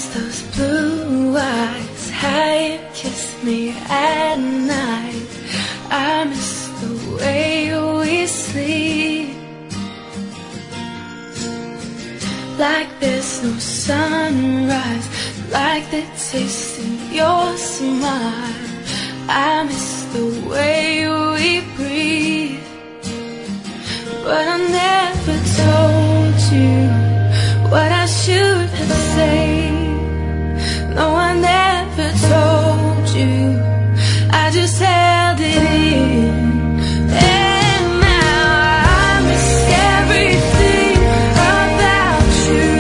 those blue eyes, how you kiss me at night. I miss the way we sleep, like there's no sunrise, like the taste in your smile. I miss the way we breathe, but I never told you what I should have said. No, I never told you, I just held it in. And now I miss everything about you.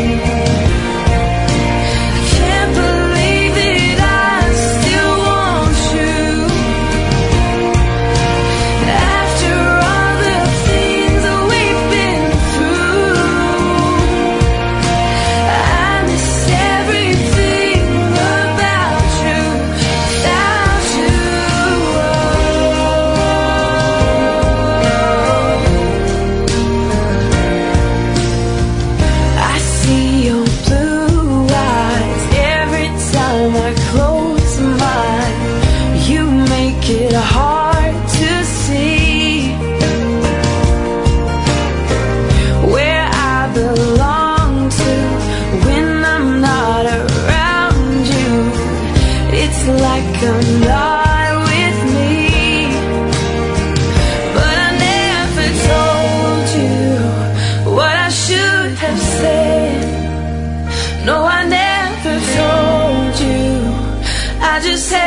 I can't believe that I still want you. After all the things that we've been through, I miss everything about you, without you. I see your blue eyes every time I close mine. You make it hard to see where I belong to when I'm not around you. It's like I'm not with me, but I never told you what I should have said. No, I never told you, I just